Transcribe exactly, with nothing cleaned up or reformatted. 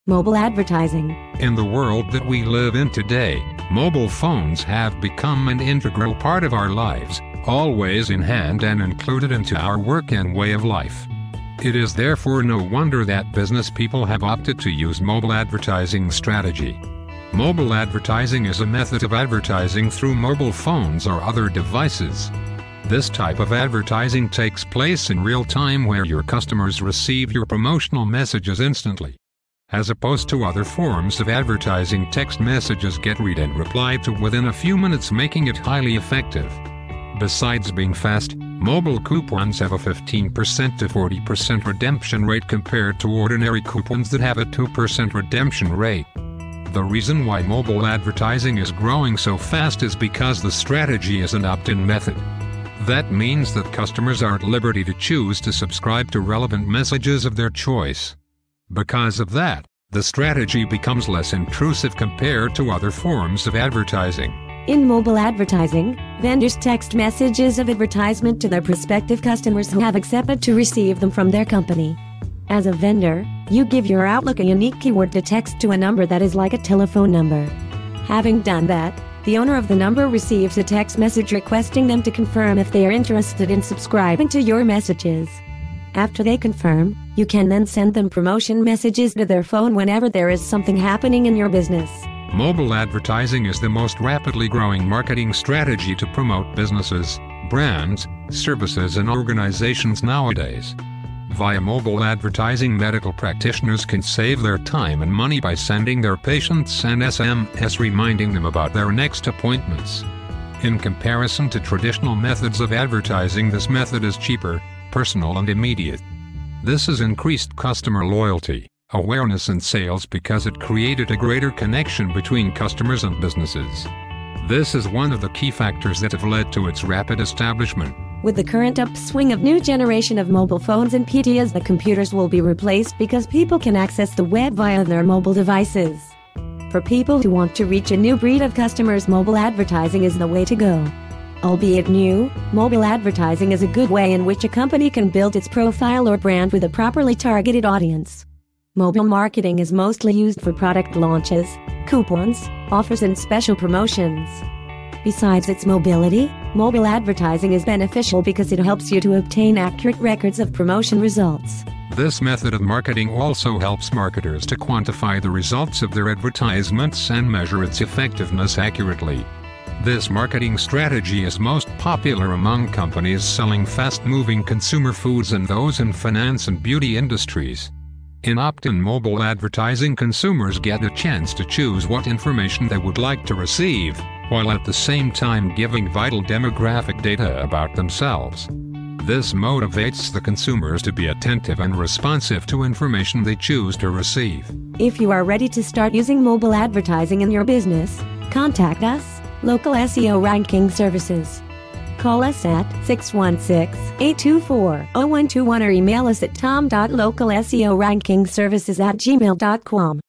Mobile advertising. In the world that we live in today, mobile phones have become an integral part of our lives, always in hand and included into our work and way of life. It is therefore no wonder that business people have opted to use mobile advertising strategy. Mobile advertising is a method of advertising through mobile phones or other devices. This type of advertising takes place in real time where your customers receive your promotional messages instantly. As opposed to other forms of advertising, text messages get read and replied to within a few minutes, making it highly effective. Besides being fast, mobile coupons have a fifteen percent to forty percent redemption rate compared to ordinary coupons that have a two percent redemption rate. The reason why mobile advertising is growing so fast is because the strategy is an opt-in method. That means that customers are at liberty to choose to subscribe to relevant messages of their choice. Because of that, the strategy becomes less intrusive compared to other forms of advertising. In mobile advertising, vendors text messages of advertisement to their prospective customers who have accepted to receive them from their company. As a vendor, you give your Outlook a unique keyword to text to a number that is like a telephone number. Having done that, the owner of the number receives a text message requesting them to confirm if they are interested in subscribing to your messages. After they confirm, you can then send them promotion messages to their phone whenever there is something happening in your business. Mobile advertising is the most rapidly growing marketing strategy to promote businesses, brands, services, and organizations nowadays. Via mobile advertising, medical practitioners can save their time and money by sending their patients an S M S reminding them about their next appointments. In comparison to traditional methods of advertising, this method is cheaper, personal, and immediate. This has increased customer loyalty, awareness, and sales because it created a greater connection between customers and businesses. This is one of the key factors that have led to its rapid establishment. With the current upswing of new generation of mobile phones and P T As, the computers will be replaced because people can access the web via their mobile devices. For people who want to reach a new breed of customers, mobile advertising is the way to go. Albeit new, mobile advertising is a good way in which a company can build its profile or brand with a properly targeted audience. Mobile marketing is mostly used for product launches, coupons, offers, and special promotions. Besides its mobility, mobile advertising is beneficial because it helps you to obtain accurate records of promotion results. This method of marketing also helps marketers to quantify the results of their advertisements and measure its effectiveness accurately. This marketing strategy is most popular among companies selling fast-moving consumer foods and those in finance and beauty industries. In opt-in mobile advertising, consumers get a chance to choose what information they would like to receive, while at the same time giving vital demographic data about themselves. This motivates the consumers to be attentive and responsive to information they choose to receive. If you are ready to start using mobile advertising in your business, contact us, Local S E O Ranking Services. Call us at six one six, eight two four, zero one two one or email us at tom dot local S E O ranking services at gmail dot com.